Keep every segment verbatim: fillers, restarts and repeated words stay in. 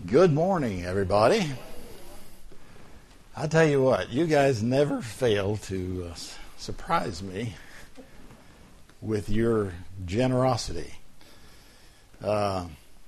Good morning, everybody. I tell you what, you guys never fail to uh, surprise me with your generosity. Uh,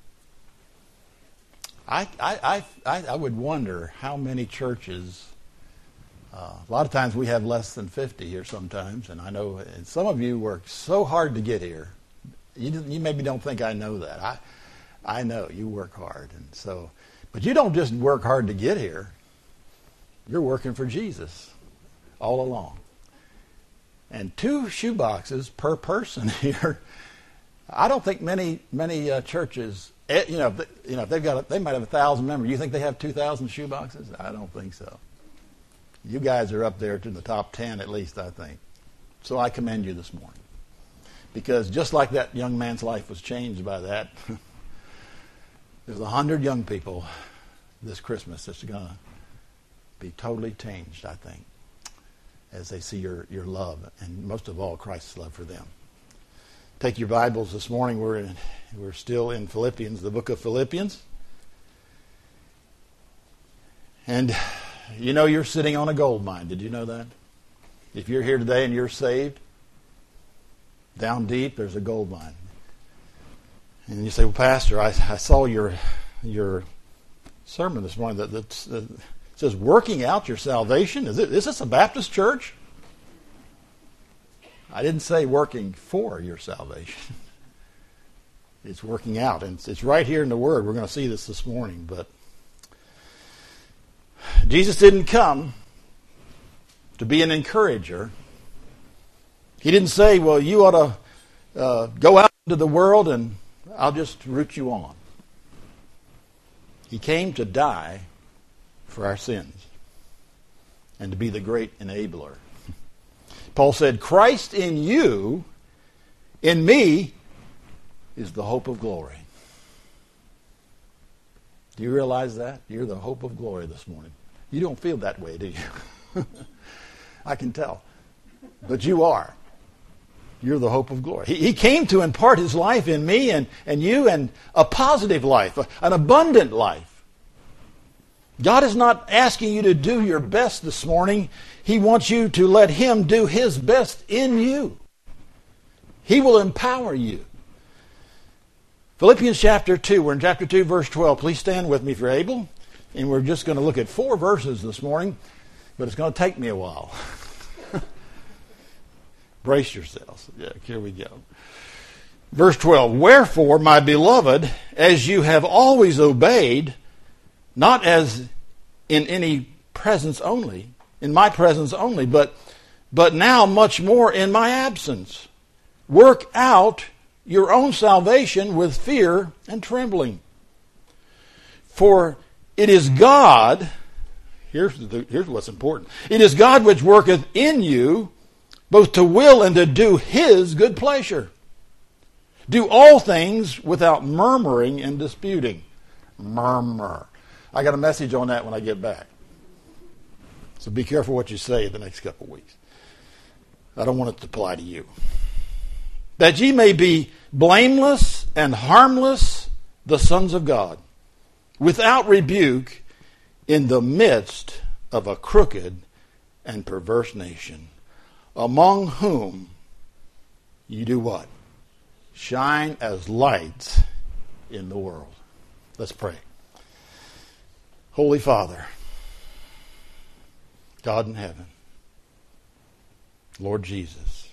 I, I, I, I would wonder how many churches, uh, a lot of times we have less than fifty here sometimes, and I know and some of you work so hard to get here. You, you maybe don't think I know that. I I know you work hard, and so, but you don't just work hard to get here. You're working for Jesus all along. And two shoe boxes per person here. I don't think many many uh, churches, you know, you know, if they've got a, they might have a thousand members. You think they have two thousand shoe boxes? I don't think so. You guys are up there to the top ten at least, I think. So I commend you this morning, because just like that young man's life was changed by that. There's a hundred young people this Christmas that's going to be totally changed, I think, as they see your, your love, and most of all, Christ's love for them. Take your Bibles this morning. We're in, we're still in Philippians, the book of Philippians. And you know you're sitting on a gold mine. Did you know that? If you're here today and you're saved, down deep there's a gold mine. And you say, well, Pastor, I, I saw your your sermon this morning that, that, that says working out your salvation. Is, it, is this a Baptist church? I didn't say working for your salvation. It's working out. And it's, it's right here in the Word. We're going to see this this morning. But Jesus didn't come to be an encourager. He didn't say, well, you ought to uh, go out into the world and I'll just root you on. He came to die for our sins and to be the great enabler. Paul said, Christ in you, in me, is the hope of glory. Do you realize that? You're the hope of glory this morning. You don't feel that way, do you? I can tell. But you are. You're the hope of glory. He, he came to impart his life in me and, and you, and a positive life, an abundant life. God is not asking you to do your best this morning. He wants you to let him do his best in you. He will empower you. Philippians chapter two. We're in chapter two, verse twelve. Please stand with me if you're able. And we're just going to look at four verses this morning, but it's going to take me a while. Brace yourselves. Yeah, here we go. Verse twelve, wherefore, my beloved, as you have always obeyed, not as in any presence only, in my presence only, but, but now much more in my absence, work out your own salvation with fear and trembling. For it is God, here's, the, here's what's important, it is God which worketh in you, both to will and to do his good pleasure. Do all things without murmuring and disputing. Murmur. I got a message on that when I get back. So be careful what you say the next couple of weeks. I don't want it to apply to you. That ye may be blameless and harmless, the sons of God, without rebuke, in the midst of a crooked and perverse nation, among whom you do what? Shine as lights in the world. Let's pray. Holy Father, God in heaven, Lord Jesus,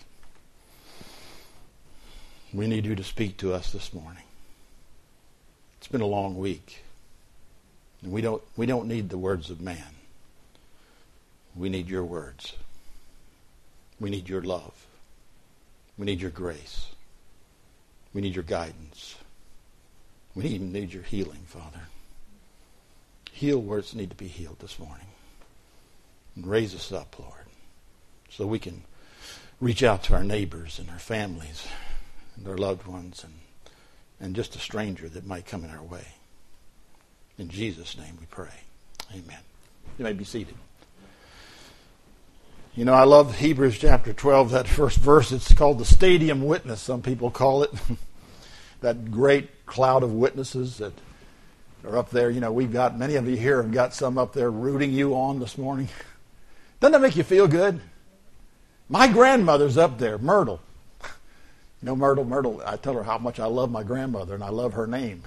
we need you to speak to us this morning. It's been a long week, and we don't we don't need the words of man. We need your words. We need your love. We need your grace. We need your guidance. We even need your healing, Father. Heal where it's need to be healed this morning. And raise us up, Lord, so we can reach out to our neighbors and our families and our loved ones and, and just a stranger that might come in our way. In Jesus' name we pray. Amen. You may be seated. You know, I love Hebrews chapter twelve, that first verse. It's called the stadium witness, some people call it. That great cloud of witnesses that are up there. You know, we've got, many of you here have got some up there rooting you on this morning. Doesn't that make you feel good? My grandmother's up there, Myrtle. You know, Myrtle, Myrtle, I tell her how much I love my grandmother, and I love her name.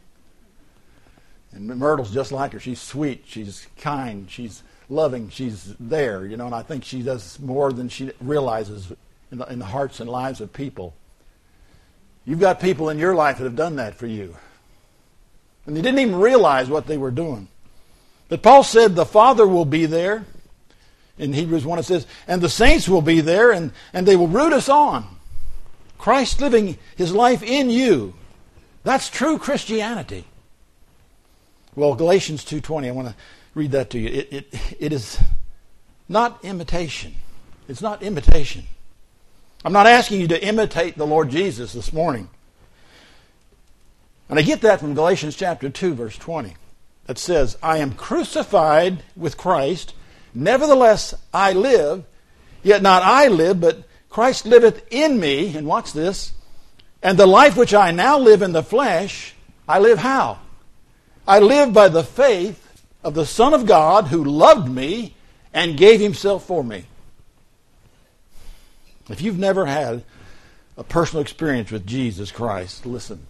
And Myrtle's just like her. She's sweet, she's kind, she's loving, she's there, you know, and I think she does more than she realizes in the, in the hearts and lives of people. You've got people in your life that have done that for you. And they didn't even realize what they were doing. But Paul said the Father will be there. In Hebrews one it says, and the saints will be there, and, and they will root us on. Christ living his life in you. That's true Christianity. Well, Galatians two twenty, I want to read that to you. It, it, it is not imitation. It's not imitation. I'm not asking you to imitate the Lord Jesus this morning. And I get that from Galatians chapter two, verse twenty. That says, I am crucified with Christ, nevertheless I live, yet not I live, but Christ liveth in me, and watch this, and the life which I now live in the flesh, I live how? I live by the faith of the Son of God who loved me and gave himself for me. If you've never had a personal experience with Jesus Christ, listen.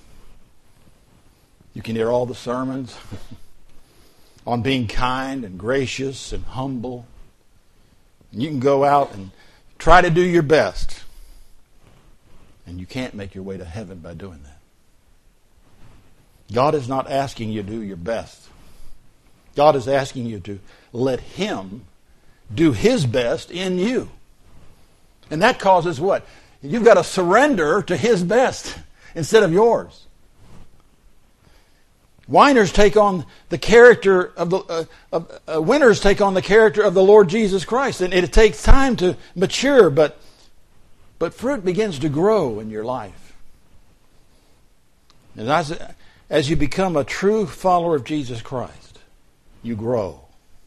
You can hear all the sermons on being kind and gracious and humble. And you can go out and try to do your best. And you can't make your way to heaven by doing that. God is not asking you to do your best. God is asking you to let him do his best in you. And that causes what? You've got to surrender to his best instead of yours. Whiners take on the character of the uh, of, uh, winners take on the character of the Lord Jesus Christ, and it takes time to mature, but but fruit begins to grow in your life. And as as you become a true follower of Jesus Christ, you grow.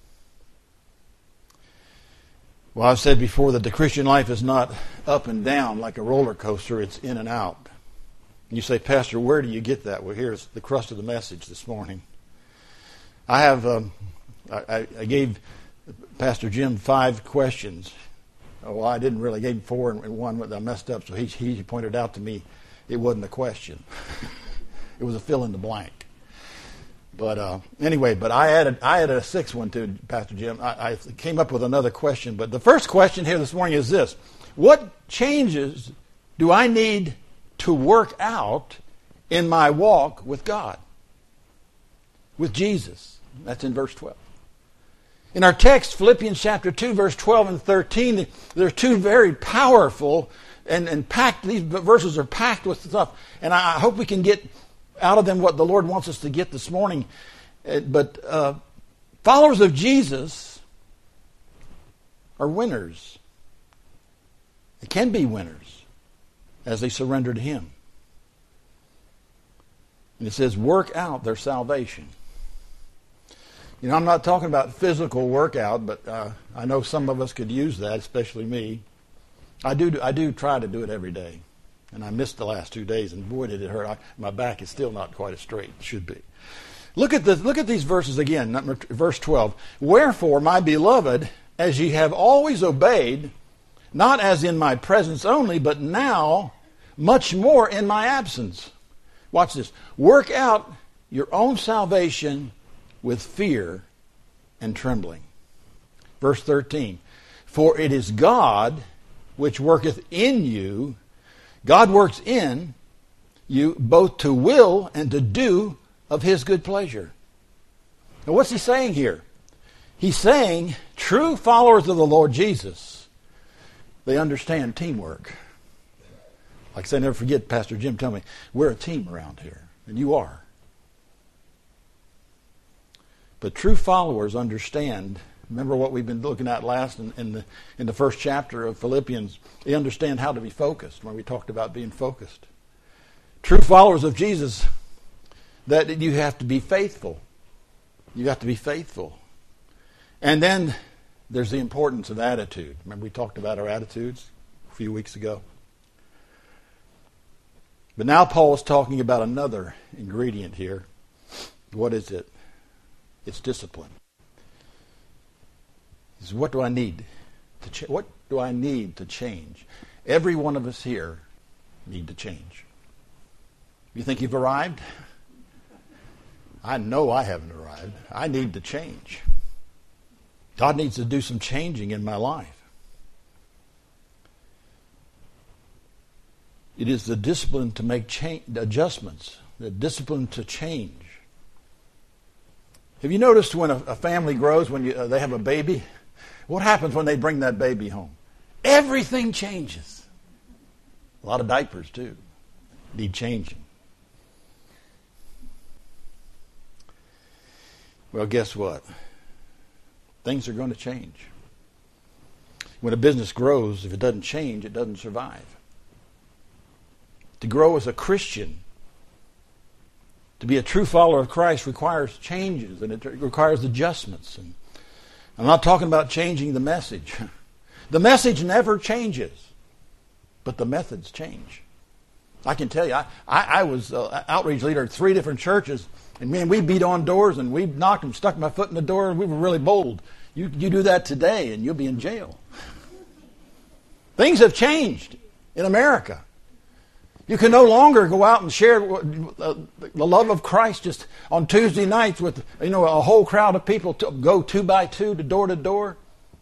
Well, I've said before that the Christian life is not up and down like a roller coaster; it's in and out. You say, Pastor, where do you get that? Well, here's the crust of the message this morning. I have, um, I, I gave Pastor Jim five questions. Well, I didn't really. I gave him four and one that I messed up, so he, he pointed out to me it wasn't a question. It was a fill in the blank. But uh, anyway, but I added I added a sixth one to Pastor Jim. I, I came up with another question. But the first question here this morning is this: what changes do I need to work out in my walk with God, with Jesus? That's in verse twelve. In our text, Philippians chapter two, verse twelve and thirteen, there are two very powerful and, and packed, these verses are packed with stuff. And I hope we can get out of them what the Lord wants us to get this morning. But uh, followers of Jesus are winners. They can be winners as they surrender to him. And it says, work out their salvation. You know, I'm not talking about physical workout, but uh, I know some of us could use that, especially me. I do I do try to do it every day. And I missed the last two days, and boy, did it hurt. I, my back is still not quite as straight as it should be. Look at the, look at these verses again, verse twelve. Wherefore, my beloved, as ye have always obeyed, not as in my presence only, but now much more in my absence. Watch this. Work out your own salvation with fear and trembling. Verse thirteen. For it is God which worketh in you. God works in you both to will and to do of his good pleasure. Now what's he saying here? He's saying true followers of the Lord Jesus, they understand teamwork. Like I said, I never forget Pastor Jim telling me, we're a team around here. And you are. But true followers understand. Remember what we've been looking at last in, in the in the first chapter of Philippians. They understand how to be focused when we talked about being focused. True followers of Jesus, that you have to be faithful. You have to be faithful. And then there's the importance of attitude. Remember we talked about our attitudes a few weeks ago? But now Paul is talking about another ingredient here. What is it? It's discipline. He says, what do I need to ch- what do I need to change? Every one of us here need to change. You think you've arrived? I know I haven't arrived. I need to change. God needs to do some changing in my life. It is the discipline to make change, adjustments, the discipline to change. Have you noticed when a, a family grows, when you, uh, they have a baby, what happens when they bring that baby home? Everything changes. A lot of diapers, too, need changing. Well, guess what? Things are going to change. When a business grows, if it doesn't change, it doesn't survive. To grow as a Christian, to be a true follower of Christ requires changes and it requires adjustments. And I'm not talking about changing the message. The message never changes, but the methods change. I can tell you, I, I, I was an outreach leader at three different churches, and man, we beat on doors and we knocked and stuck my foot in the door, and we were really bold. You, you do that today and you'll be in jail. Things have changed in America. You can no longer go out and share the love of Christ just on Tuesday nights with, you know, a whole crowd of people to go two by two to door to door.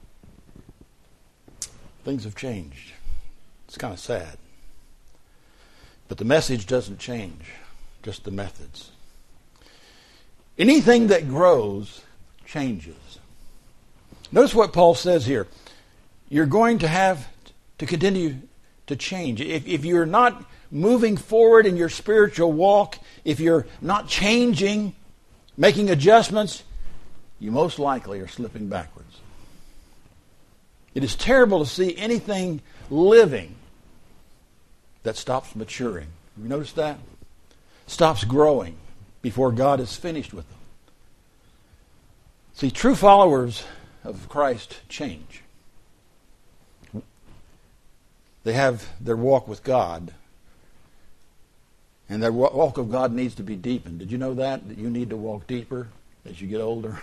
Things have changed. It's kind of sad. But the message doesn't change, just the methods. Anything that grows changes. Notice what Paul says here. You're going to have to continue to change. If, if you're not moving forward in your spiritual walk, if you're not changing, making adjustments, you most likely are slipping backwards. It is terrible to see anything living that stops maturing. You notice that? Stops growing before God is finished with them. See, true followers of Christ change. They have their walk with God, and their walk of God needs to be deepened. Did you know that? That you need to walk deeper as you get older?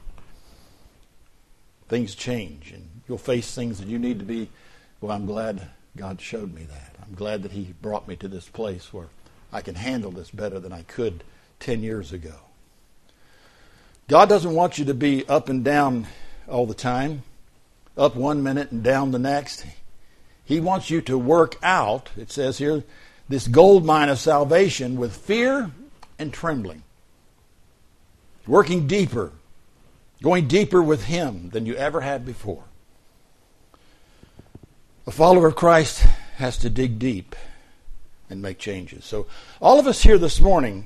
Things change, and you'll face things that you need to be, well, I'm glad God showed me that. I'm glad that He brought me to this place where I can handle this better than I could ten years ago. God doesn't want you to be up and down all the time, up one minute and down the next. He wants you to work out, it says here, this gold mine of salvation with fear and trembling. Working deeper, going deeper with Him than you ever had before. A follower of Christ has to dig deep and make changes. So all of us here this morning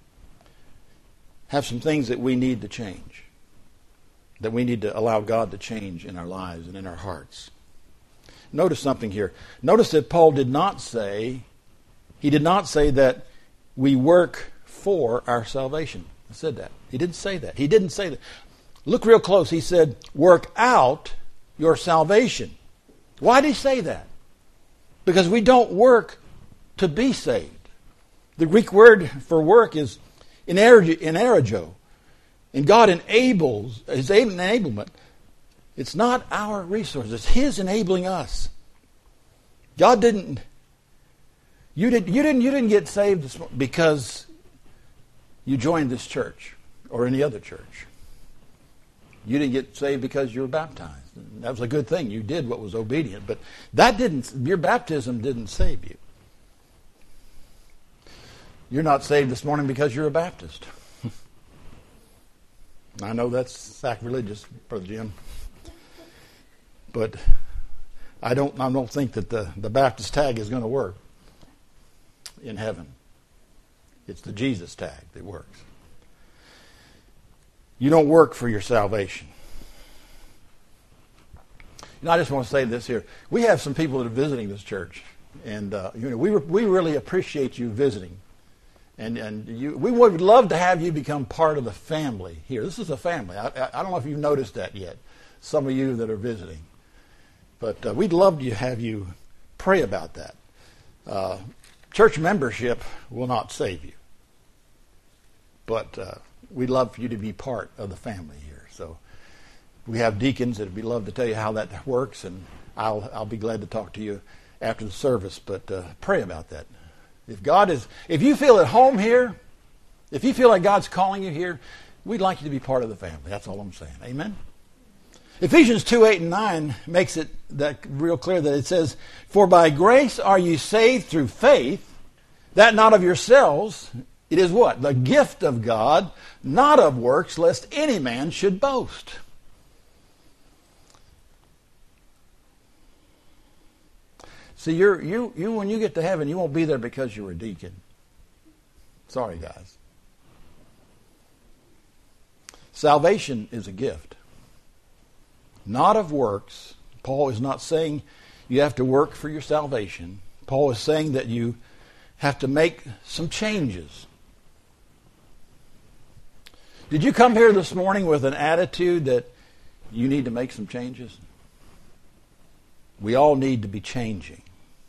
have some things that we need to change, that we need to allow God to change in our lives and in our hearts. Notice something here. Notice that Paul did not say, he did not say that we work for our salvation. I said that. He didn't say that. He didn't say that. Look real close. He said, work out your salvation. Why did he say that? Because we don't work to be saved. The Greek word for work is enerago. And God enables, His enablement. It's not our resources. It's His enabling us. God didn't, you didn't, you didn't, you didn't get saved because you joined this church or any other church. You didn't get saved because you were baptized. That was a good thing. You did what was obedient. But that didn't, your baptism didn't save you. You're not saved this morning because you're a Baptist. I know that's sacrilegious, Brother Jim. But I don't I don't think that the, the Baptist tag is going to work in heaven. It's the Jesus tag that works. You don't work for your salvation. You know, I just want to say this here. We have some people that are visiting this church, and uh, you know, we we really appreciate you visiting, and and you, we would love to have you become part of the family here. This is a family. I, I, I don't know if you've noticed that yet. Some of you that are visiting, but uh, we'd love to have you pray about that. Uh, church membership will not save you, but uh, we'd love for you to be part of the family here. So we have deacons that would be love to tell you how that works, and I'll I'll be glad to talk to you after the service. But uh, pray about that. If God is, if you feel at home here, if you feel like God's calling you here, we'd like you to be part of the family. That's all I'm saying. Amen. Ephesians two, eight, and nine makes it that real clear that it says, "For by grace are you saved through faith, that not of yourselves. It is what? The gift of God, not of works, lest any man should boast." See, you're, you, you, when you get to heaven, you won't be there because you were a deacon. Sorry, guys. Salvation is a gift, not of works. Paul is not saying you have to work for your salvation. Paul is saying that you have to make some changes. Did you come here this morning with an attitude that you need to make some changes? We all need to be changing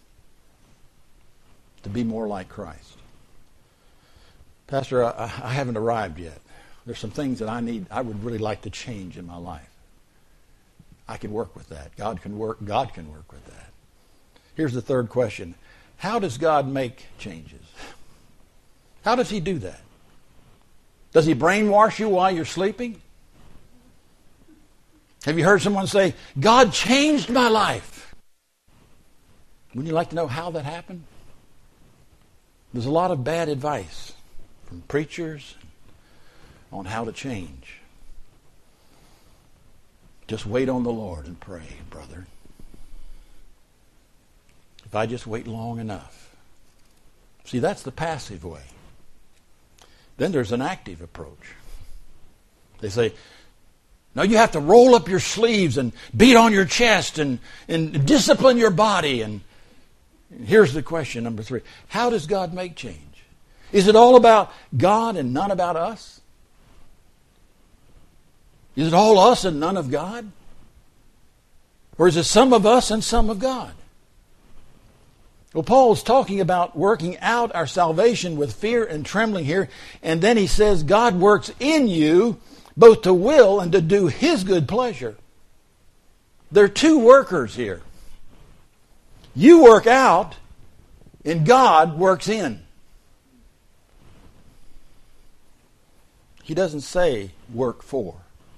to be more like Christ. Pastor, I, I haven't arrived yet. There's some things that I need, I would really like to change in my life. I can work with that. God can work, God can work with that. Here's the third question. How does God make changes? How does He do that? Does He brainwash you while you're sleeping? Have you heard someone say, "God changed my life"? Wouldn't you like to know how that happened? There's a lot of bad advice from preachers on how to change. Just wait on the Lord and pray, brother. If I just wait long enough. See, that's the passive way. Then there's an active approach. They say, no, you have to roll up your sleeves and beat on your chest and, and discipline your body. And here's the question, number three. How does God make change? Is it all about God and none about us? Is it all us and none of God? Or is it some of us and some of God? Well, Paul is talking about working out our salvation with fear and trembling here. And then he says, God works in you both to will and to do His good pleasure. There are two workers here. You work out and God works in. He doesn't say work for.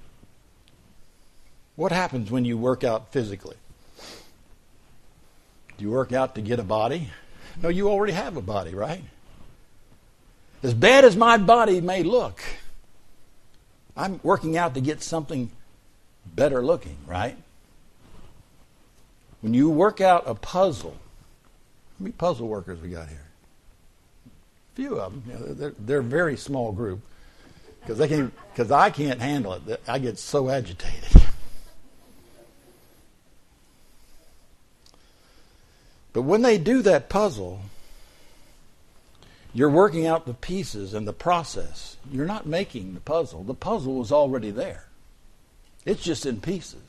What happens when you work out physically? Do you work out to get a body? No, you already have a body, right? As bad as my body may look, I'm working out to get something better looking, right? When you work out a puzzle, how many puzzle workers we got here? A few of them. You know, they're, they're a very small group because they can because I can't handle it. I get so agitated. But when they do that puzzle, you're working out the pieces and the process. You're not making the puzzle. The puzzle is already there. It's just in pieces.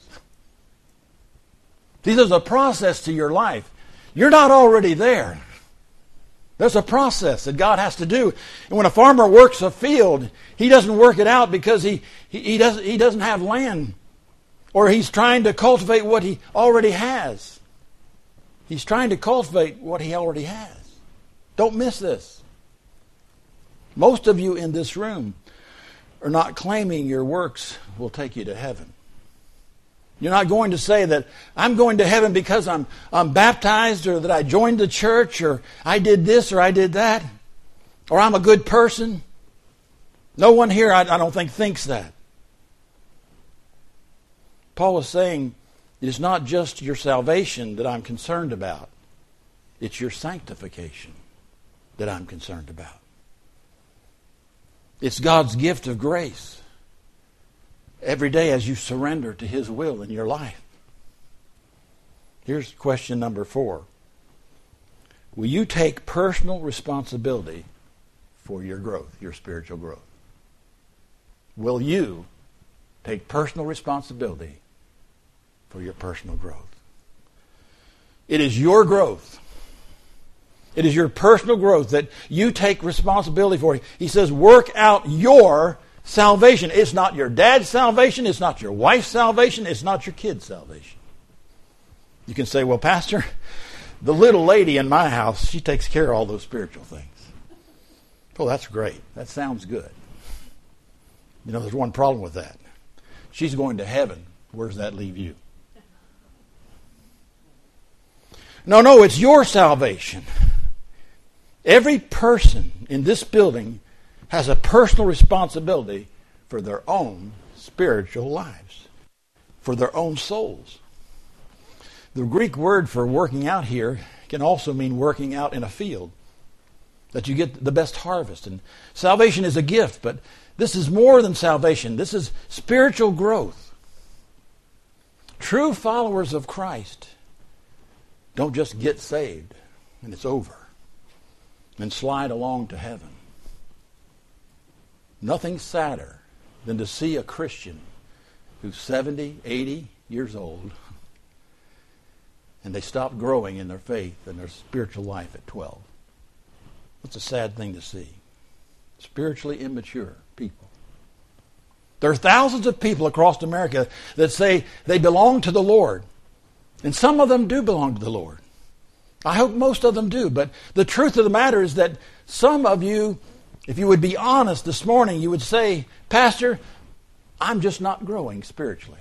See, there's a process to your life. You're not already there. There's a process that God has to do. And when a farmer works a field, he doesn't work it out because he, he, he, doesn't, he doesn't have land. Or he's trying to cultivate what he already has. He's trying to cultivate what he already has. Don't miss this. Most of you in this room are not claiming your works will take you to heaven. You're not going to say that I'm going to heaven because I'm, I'm baptized or that I joined the church or I did this or I did that or I'm a good person. No one here, I, I don't think, thinks that. Paul is saying it is not just your salvation that I'm concerned about. It's your sanctification that I'm concerned about. It's God's gift of grace every day as you surrender to His will in your life. Here's question number four. Will you take personal responsibility for your growth, your spiritual growth? Will you take personal responsibility for your personal growth? It is your growth. It is your personal growth that you take responsibility for. He says, work out your salvation. It's not your dad's salvation. It's not your wife's salvation. It's not your kid's salvation. You can say, well, Pastor, the little lady in my house, she takes care of all those spiritual things. Oh, that's great. That sounds good. You know, there's one problem with that. She's going to heaven. Where does that leave you? No, no, it's your salvation. Every person in this building has a personal responsibility for their own spiritual lives, for their own souls. The Greek word for working out here can also mean working out in a field, that you get the best harvest. And salvation is a gift, but this is more than salvation. This is spiritual growth. True followers of Christ don't just get saved and it's over and slide along to heaven. Nothing sadder than to see a Christian who's seventy, eighty years old and they stop growing in their faith and their spiritual life at twelve. It's a sad thing to see. Spiritually immature people. There are thousands of people across America that say they belong to the Lord. And some of them do belong to the Lord. I hope most of them do. But the truth of the matter is that some of you, if you would be honest this morning, you would say, Pastor, I'm just not growing spiritually.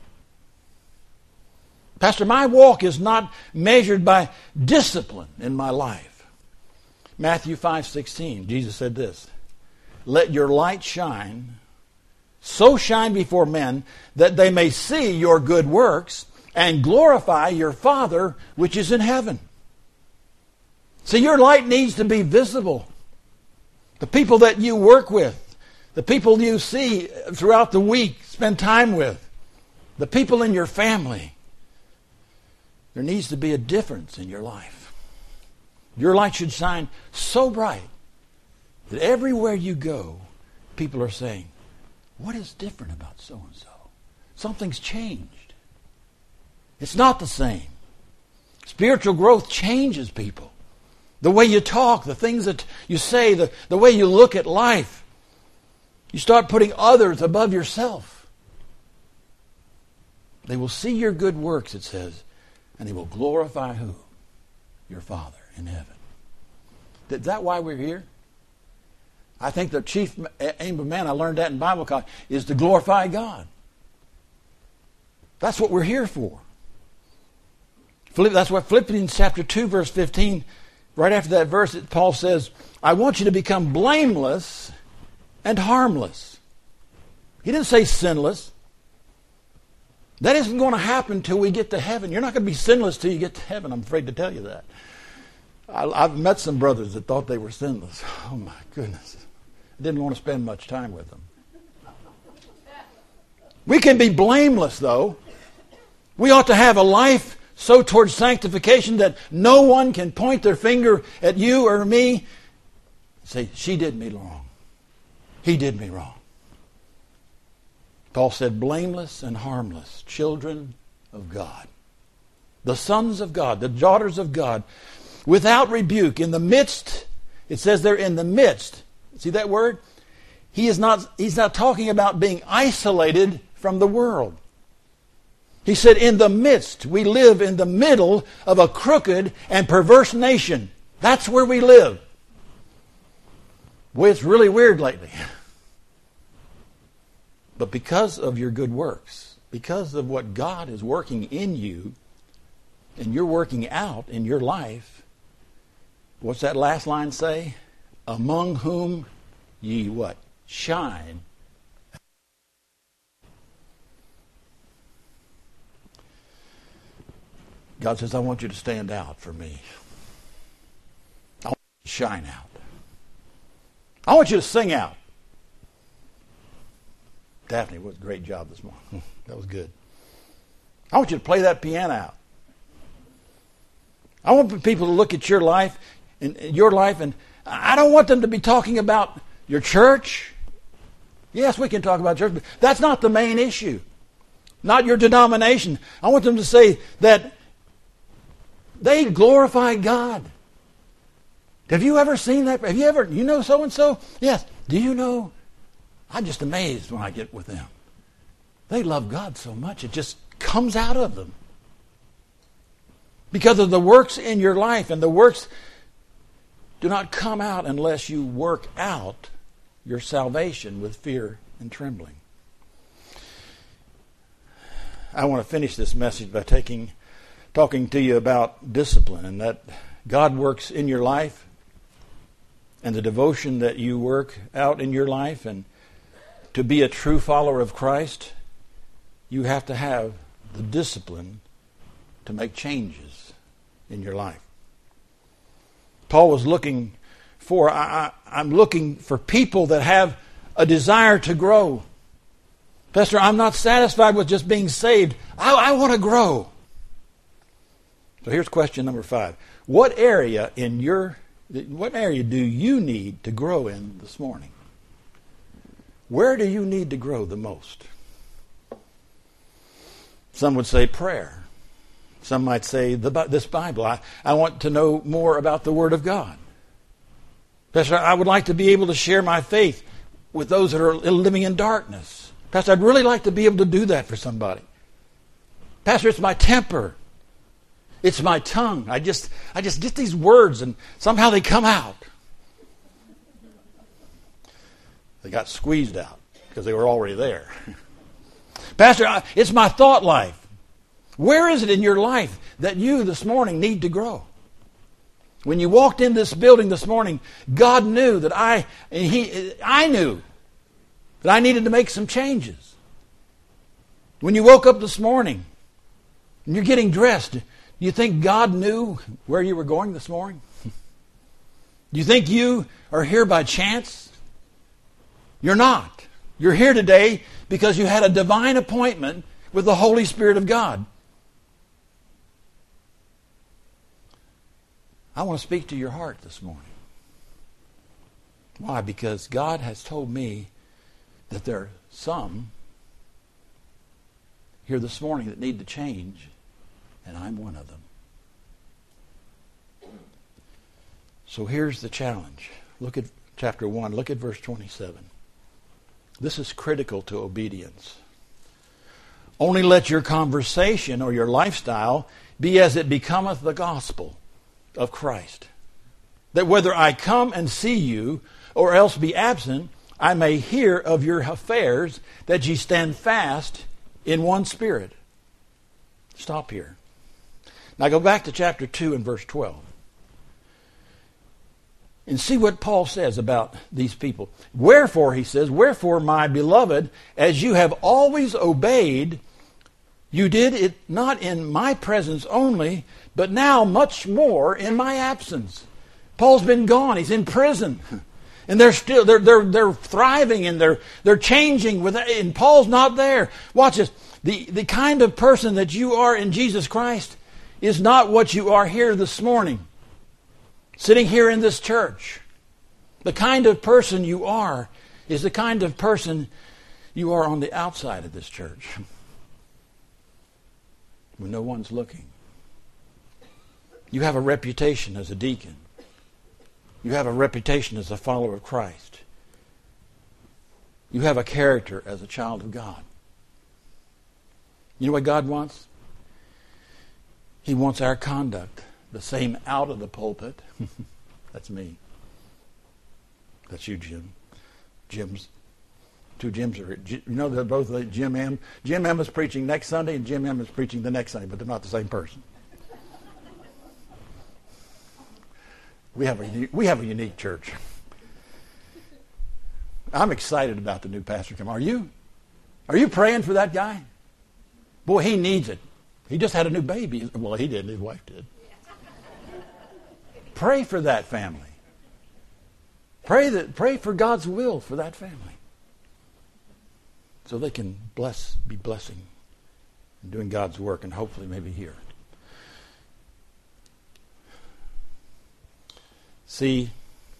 Pastor, my walk is not measured by discipline in my life. Matthew five sixteen, Jesus said this, let your light shine, so shine before men, that they may see your good works and glorify your Father which is in heaven. See, your light needs to be visible. The people that you work with, the people you see throughout the week, spend time with, the people in your family, there needs to be a difference in your life. Your light should shine so bright that everywhere you go, people are saying, what is different about so-and-so? Something's changed. It's not the same. Spiritual growth changes people. The way you talk, the things that you say, the, the way you look at life. You start putting others above yourself. They will see your good works, it says, and they will glorify who? Your Father in heaven. Is that why we're here? I think the chief aim of man, I learned that in Bible college, is to glorify God. That's what we're here for. That's what Philippians chapter two, verse fifteen, right after that verse, Paul says, I want you to become blameless and harmless. He didn't say sinless. That isn't going to happen till we get to heaven. You're not going to be sinless till you get to heaven. I'm afraid to tell you that. I, I've met some brothers that thought they were sinless. Oh my goodness. I didn't want to spend much time with them. We can be blameless, though. We ought to have a life so towards sanctification that no one can point their finger at you or me and say, she did me wrong. He did me wrong. Paul said, blameless and harmless, children of God. The sons of God, the daughters of God, without rebuke, in the midst, it says they're in the midst. See that word? He is not, he's not talking about being isolated from the world. He said, in the midst, we live in the middle of a crooked and perverse nation. That's where we live. Boy, it's really weird lately. But because of your good works, because of what God is working in you, and you're working out in your life, what's that last line say? Among whom ye what? Shine. God says, I want you to stand out for me. I want you to shine out. I want you to sing out. Daphne, what a great job this morning. That was good. I want you to play that piano out. I want people to look at your life and your life, and I don't want them to be talking about your church. Yes, we can talk about church, but that's not the main issue. Not your denomination. I want them to say that they glorify God. Have you ever seen that? Have you ever, you know so-and-so? Yes. Do you know? I'm just amazed when I get with them. They love God so much, it just comes out of them. Because of the works in your life, and the works do not come out unless you work out your salvation with fear and trembling. I want to finish this message by taking, talking to you about discipline, and that God works in your life, and the devotion that you work out in your life. And to be a true follower of Christ, you have to have the discipline to make changes in your life. Paul was looking for, I, I, I'm looking for people that have a desire to grow. Pastor, I'm not satisfied with just being saved. I, I want to grow. So here's question number five. What area in your, what area do you need to grow in this morning? Where do you need to grow the most? Some would say prayer. Some might say the, this Bible. I, I want to know more about the Word of God. Pastor, I would like to be able to share my faith with those that are living in darkness. Pastor, I'd really like to be able to do that for somebody. Pastor, it's my temper. It's my tongue. I just, I just get these words and somehow they come out. They got squeezed out because they were already there. Pastor, I, it's my thought life. Where is it in your life that you this morning need to grow? When you walked in this building this morning, God knew that I, he, I knew that I needed to make some changes. When you woke up this morning and you're getting dressed, do you think God knew where you were going this morning? Do you think you are here by chance? You're not. You're here today because you had a divine appointment with the Holy Spirit of God. I want to speak to your heart this morning. Why? Because God has told me that there are some here this morning that need to change, and I'm one of them. So here's the challenge. Look at chapter one. Look at verse twenty-seven. This is critical to obedience. Only let your conversation or your lifestyle be as it becometh the gospel of Christ, that whether I come and see you or else be absent, I may hear of your affairs, that ye stand fast in one spirit. Stop here. Now go back to chapter two and verse twelve. And see what Paul says about these people. Wherefore, he says, wherefore, my beloved, as you have always obeyed, you did it not in my presence only, but now much more in my absence. Paul's been gone. He's in prison. And they're still they're they're they're thriving and they're they're changing with and Paul's not there. Watch this. The the kind of person that you are in Jesus Christ is not what you are here this morning, sitting here in this church. The kind of person you are is the kind of person you are on the outside of this church, when no one's looking. You have a reputation as a deacon. You have a reputation as a follower of Christ. You have a character as a child of God. You know what God wants? He wants our conduct the same out of the pulpit. That's me. That's you, Jim. Jim's. Two Jims are, you know, they're both Jim M. Jim M is preaching next Sunday and Jim M is preaching the next Sunday, but they're not the same person. We have a we have a unique church. I'm excited about the new pastor coming. Are you? Are you praying for that guy? Boy, he needs it. He just had a new baby. Well, he didn't. His wife did. Pray for that family. Pray that pray for God's will for that family, so they can bless, be blessing, and doing God's work, and hopefully maybe here. See,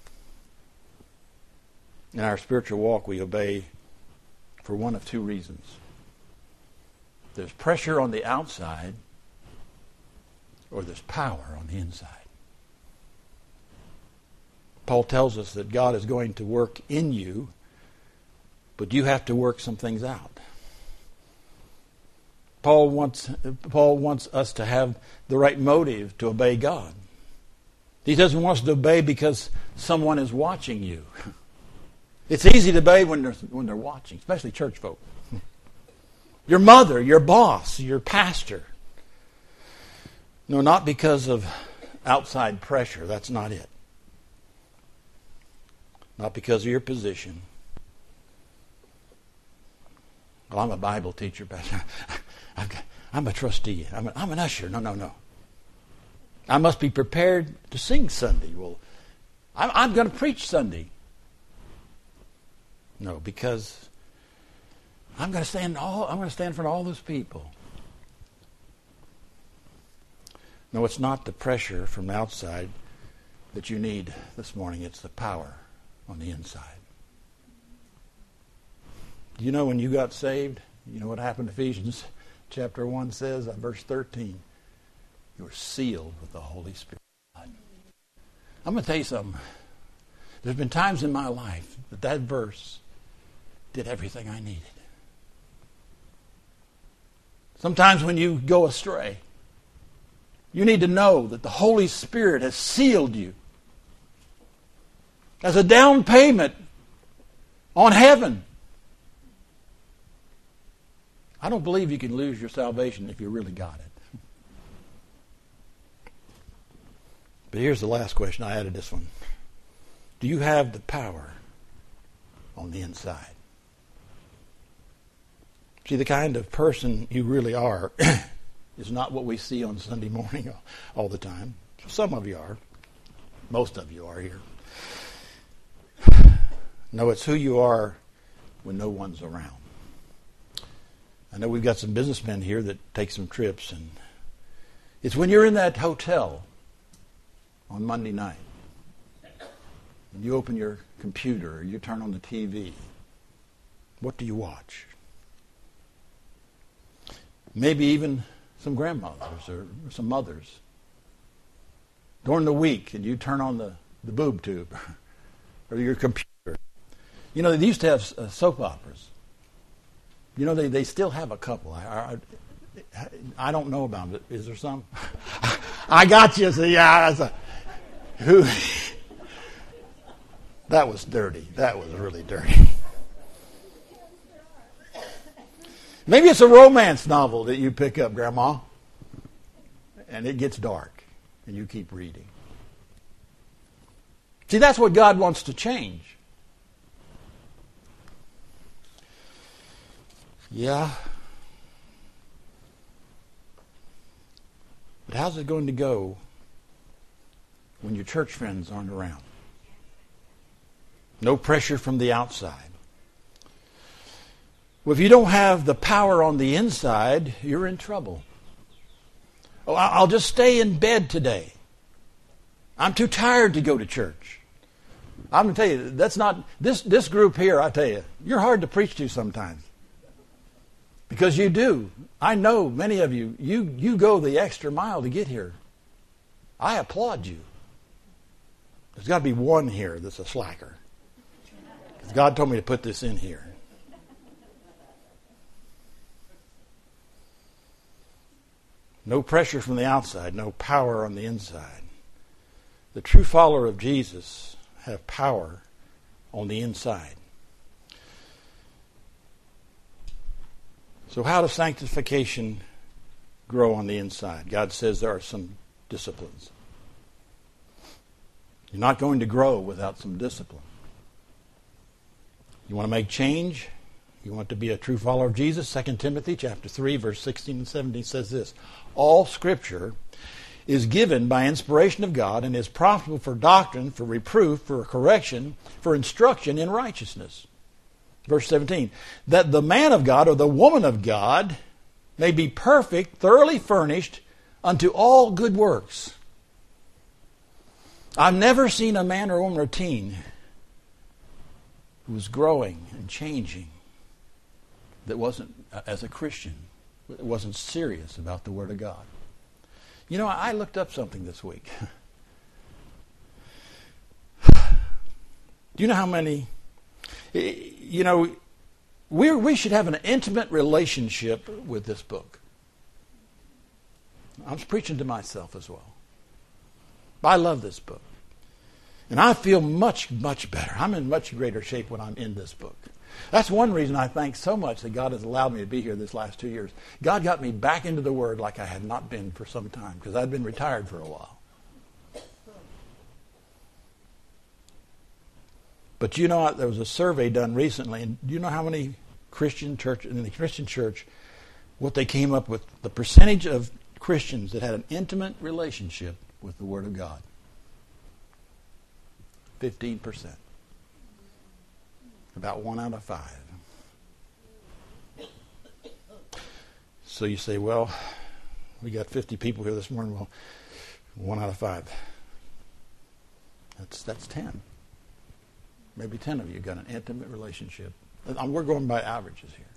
in our spiritual walk, we obey for one of two reasons. There's pressure on the outside, or there's power on the inside. Paul tells us that God is going to work in you, but you have to work some things out. Paul wants, Paul wants us to have the right motive to obey God. He doesn't want us to obey because someone is watching you. It's easy to obey when they're, when they're watching, especially church folk. Your mother, your boss, your pastor. No, not because of outside pressure. That's not it. Not because of your position. Well, I'm a Bible teacher, Pastor. I'm a trustee. I'm, a, I'm an usher. No, no, no. I must be prepared to sing Sunday. Well, I'm, I'm going to preach Sunday. No, because I'm going to stand. All I'm going to stand in front of all those people. No, it's not the pressure from the outside that you need this morning. It's the power on the inside. Do you know when you got saved? You know what happened? Ephesians chapter one says, uh, verse thirteen, you were sealed with the Holy Spirit. I'm going to tell you something. There's been times in my life that that verse did everything I needed. Sometimes when you go astray, you need to know that the Holy Spirit has sealed you as a down payment on heaven. I don't believe you can lose your salvation if you really got it. But here's the last question. I added this one. Do you have the power on the inside? See, the kind of person you really are is not what we see on Sunday morning all the time. Some of you are. Most of you are here. No, it's who you are when no one's around. I know we've got some businessmen here that take some trips, and it's when you're in that hotel on Monday night and you open your computer or you turn on the T V. What do you watch? Maybe even some grandmothers or some mothers. During the week, and you turn on the, the boob tube or your computer. You know, they used to have uh, soap operas. You know, they, they still have a couple. I, I, I don't know about it. Is there some? I got you. So yeah, that's a, who? That was dirty. That was really dirty. Maybe it's a romance novel that you pick up, Grandma, and it gets dark, and you keep reading. See, that's what God wants to change. Yeah. But how's it going to go when your church friends aren't around? No pressure from the outside. Well, if you don't have the power on the inside, you're in trouble. Oh, I'll just stay in bed today. I'm too tired to go to church. I'm going to tell you, that's not, this, this group here, I tell you, you're hard to preach to sometimes. Because you do. I know many of you, you, you go the extra mile to get here. I applaud you. There's got to be one here that's a slacker. Because God told me to put this in here. No pressure from the outside, no power on the inside. The true follower of Jesus have power on the inside. So how does sanctification grow on the inside? God says there are some disciplines. You're not going to grow without some discipline. You want to make change? You want to be a true follower of Jesus? Second Timothy chapter three, verse sixteen and seventeen says this. All Scripture is given by inspiration of God and is profitable for doctrine, for reproof, for correction, for instruction in righteousness. Verse seventeen, that the man of God or the woman of God may be perfect, thoroughly furnished unto all good works. I've never seen a man or woman or teen who was growing and changing that wasn't, as a Christian, wasn't serious about the Word of God. You know, I looked up something this week. Do you know how many, you know, we we should have an intimate relationship with this book. I'm preaching to myself as well. But I love this book. And I feel much, much better. I'm in much greater shape when I'm in this book. That's one reason I thank so much that God has allowed me to be here this last two years. God got me back into the Word like I had not been for some time, because I'd been retired for a while. But you know, there was a survey done recently, and do you know how many Christian church in the Christian church, what they came up with, the percentage of Christians that had an intimate relationship with the Word of God? fifteen percent. About one out of five. So you say, well, we got fifty people here this morning. Well, one out of five. That's that's ten. Maybe ten of you got an intimate relationship. We're going by averages here.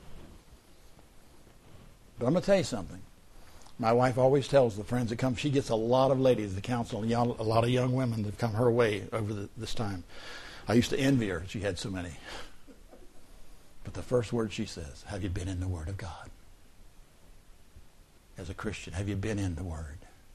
But I'm going to tell you something. My wife always tells the friends that come, she gets a lot of ladies to counsel, a lot of young women that come her way over the, this time. I used to envy her. She had so many. But the first word she says, have you been in the Word of God? As a Christian, have you been in the Word?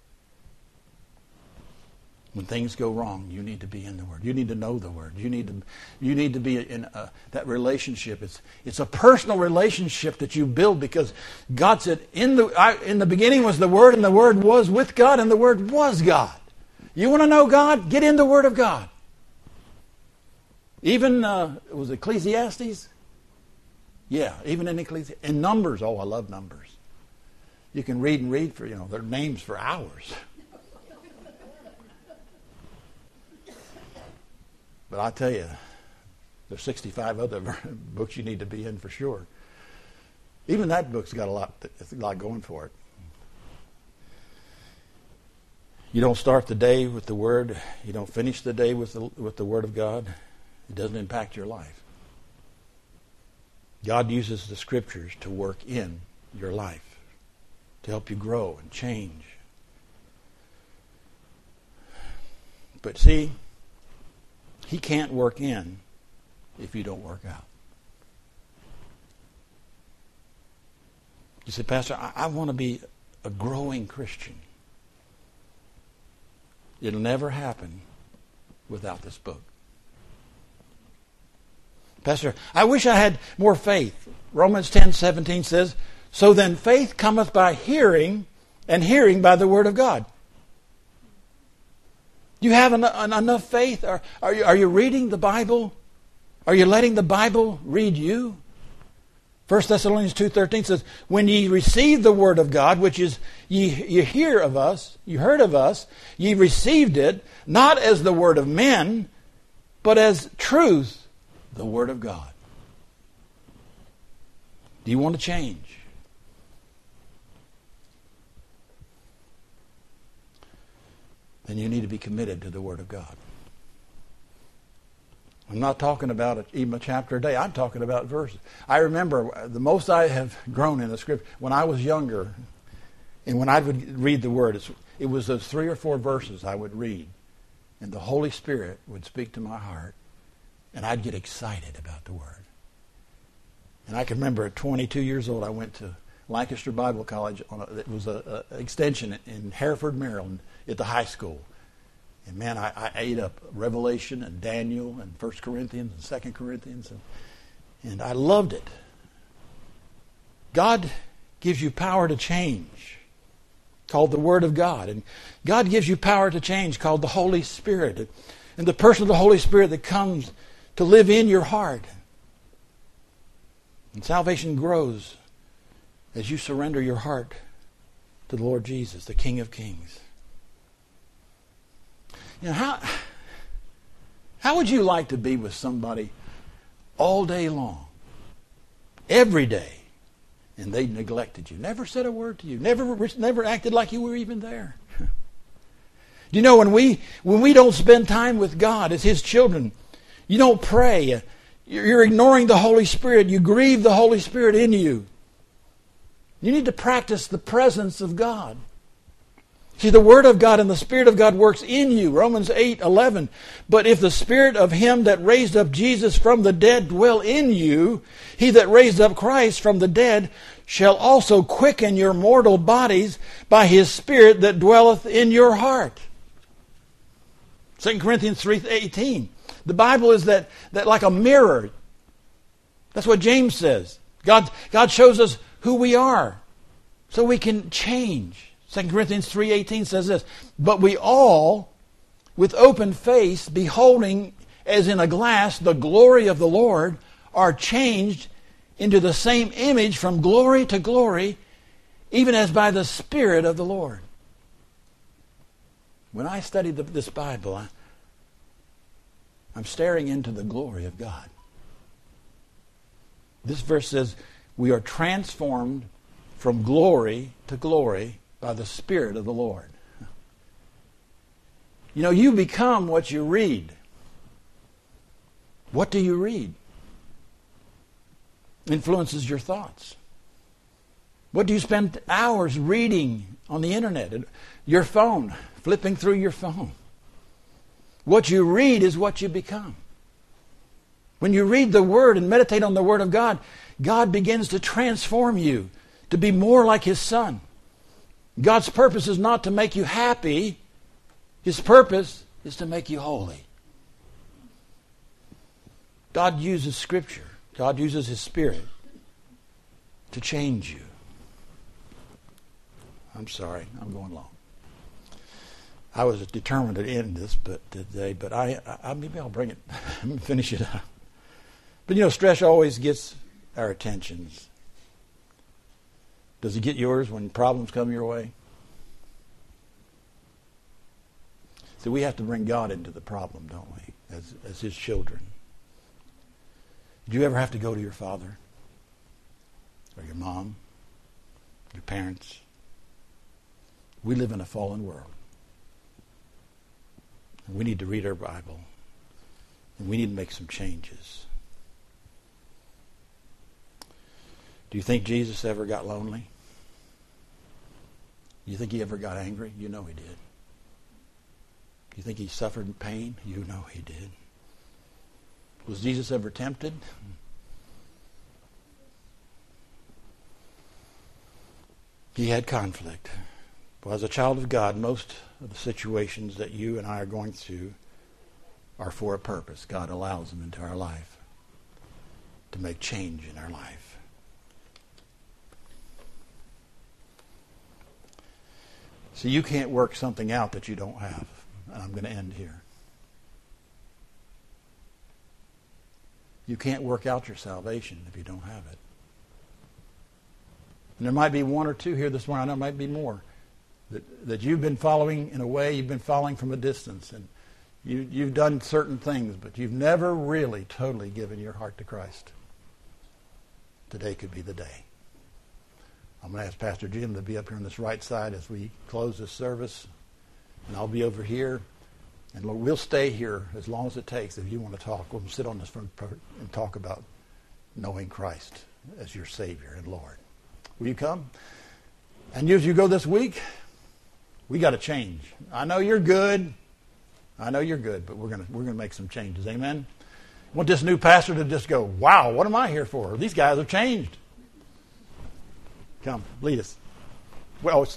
When things go wrong, you need to be in the Word. You need to know the Word. You need to, you need to be in a, that relationship. It's it's a personal relationship that you build, because God said, in the I, in the beginning was the Word, and the Word was with God, and the Word was God. You want to know God? Get in the Word of God. Even uh, it was Ecclesiastes. Yeah, even in Ecclesiastes. In Numbers. Oh, I love Numbers. You can read and read for you know their names for hours. But I tell you, there's sixty-five other books you need to be in for sure. Even that book's got a lot, a lot going for it. You don't start the day with the Word. You don't finish the day with the, with the Word of God. It doesn't impact your life. God uses the Scriptures to work in your life, to help you grow and change. But see, He can't work in if you don't work out. You say, Pastor, I, I want to be a growing Christian. It'll never happen without this book. Pastor, I wish I had more faith. Romans ten seventeen says, so then faith cometh by hearing, and hearing by the Word of God. Do you have en- en- enough faith? Are, are, you, are you reading the Bible? Are you letting the Bible read you? First Thessalonians two thirteen says, when ye receive the Word of God, which is ye, ye hear of us, you heard of us, ye received it, not as the word of men, but as truth, the Word of God. Do you want to change? Then you need to be committed to the Word of God. I'm not talking about even a chapter a day. I'm talking about verses. I remember the most I have grown in the Scripture when I was younger, and when I would read the Word, it was those three or four verses I would read, and the Holy Spirit would speak to my heart, and I'd get excited about the Word. And I can remember at twenty-two years old, I went to Lancaster Bible College. On a, it was an extension in Hereford, Maryland, at the high school. And man, I, I ate up Revelation and Daniel and First Corinthians and Second Corinthians. And, and I loved it. God gives you power to change, called the Word of God. And God gives you power to change, called the Holy Spirit. And the person of the Holy Spirit that comes to live in your heart. And salvation grows as you surrender your heart to the Lord Jesus, the King of Kings. You know, how, how would you like to be with somebody all day long, every day, and they neglected you, never said a word to you, never never acted like you were even there? Do you know, when we when we don't spend time with God as His children, you don't pray, you're ignoring the Holy Spirit, you grieve the Holy Spirit in you. You need to practice the presence of God. See, the Word of God and the Spirit of God works in you. Romans eight eleven. But if the Spirit of Him that raised up Jesus from the dead dwell in you, He that raised up Christ from the dead shall also quicken your mortal bodies by His Spirit that dwelleth in your heart. Second Corinthians three eighteen. The Bible is that, that like a mirror. That's what James says. God, God shows us who we are so we can change. Second Corinthians three eighteen says this, but we all, with open face, beholding as in a glass the glory of the Lord, are changed into the same image from glory to glory, even as by the Spirit of the Lord. When I study the, this Bible, I, I'm staring into the glory of God. This verse says, we are transformed from glory to glory by the Spirit of the Lord. You know, you become what you read. What do you read? Influences your thoughts. What do you spend hours reading on the internet, your phone, flipping through your phone? What you read is what you become. When you read the Word and meditate on the Word of God, God begins to transform you to be more like His Son. God's purpose is not to make you happy. His purpose is to make you holy. God uses Scripture. God uses His Spirit to change you. I'm sorry, I'm going long. I was determined to end this but today, but I, I maybe I'll bring it, finish it up. But you know, stress always gets our attentions. Does it get yours when problems come your way? So we have to bring God into the problem, don't we, as, as His children. Do you ever have to go to your father? Or your mom? Your parents? We live in a fallen world. And we need to read our Bible. And we need to make some changes. Do you think Jesus ever got lonely? Do you think He ever got angry? You know He did. Do you think He suffered pain? You know He did. Was Jesus ever tempted? He had conflict. But as a child of God, most of the situations that you and I are going through are for a purpose. God allows them into our life to make change in our life. So you can't work something out that you don't have. And I'm going to end here. You can't work out your salvation if you don't have it. And there might be one or two here this morning, there might be more, that, that you've been following in a way, you've been following from a distance, and you, you've done certain things, but you've never really totally given your heart to Christ. Today could be the day. I'm going to ask Pastor Jim to be up here on this right side as we close this service. And I'll be over here. And Lord, we'll stay here as long as it takes. If you want to talk, we'll sit on this front and talk about knowing Christ as your Savior and Lord. Will you come? And as you go this week, we got to change. I know you're good. I know you're good, but we're going to we're going to make some changes. Amen? I want this new pastor to just go, wow, what am I here for? These guys have changed. Come, lead us. Well, it's